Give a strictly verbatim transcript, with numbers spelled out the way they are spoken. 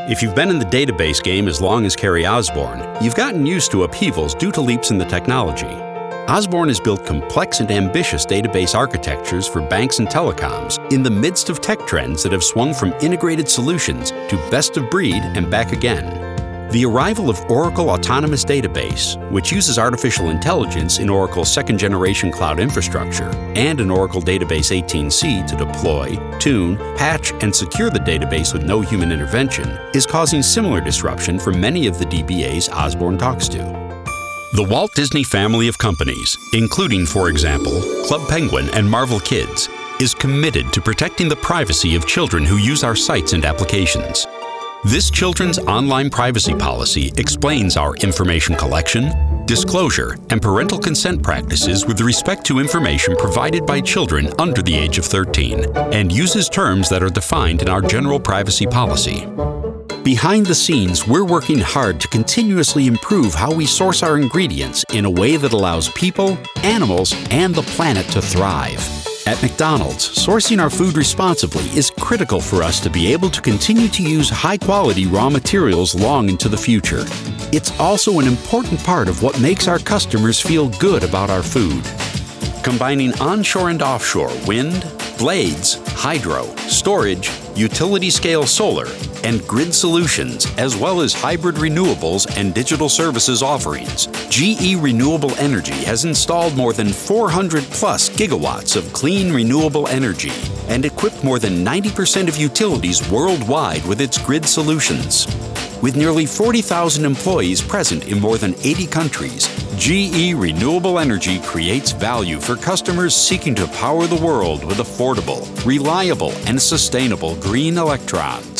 If you've been in the database game as long as Carrie Osborne, you've gotten used to upheavals due to leaps in the technology. Osborne has built complex and ambitious database architectures for banks and telecoms in the midst of tech trends that have swung from integrated solutions to best of breed and back again. The arrival of Oracle Autonomous Database, which uses artificial intelligence in Oracle's second-generation cloud infrastructure and an Oracle Database eighteen c to deploy, tune, patch, and secure the database with no human intervention, is causing similar disruption for many of the D B As Osborne talks to. The Walt Disney family of companies, including, for example, Club Penguin and Marvel Kids, is committed to protecting the privacy of children who use our sites and applications. This children's online privacy policy explains our information collection, disclosure, and parental consent practices with respect to information provided by children under the age of thirteen, and uses terms that are defined in our general privacy policy. Behind the scenes, we're working hard to continuously improve how we source our ingredients in a way that allows people, animals, and the planet to thrive. At McDonald's, sourcing our food responsibly is critical for us to be able to continue to use high-quality raw materials long into the future. It's also an important part of what makes our customers feel good about our food. Combining onshore and offshore wind, blades, hydro, storage, utility-scale solar, and grid solutions, as well as hybrid renewables and digital services offerings, G E Renewable Energy has installed more than four hundred plus gigawatts of clean renewable energy and equipped more than ninety percent of utilities worldwide with its grid solutions. With nearly forty thousand employees present in more than eighty countries, G E Renewable Energy creates value for customers seeking to power the world with affordable, reliable, and sustainable green electrons.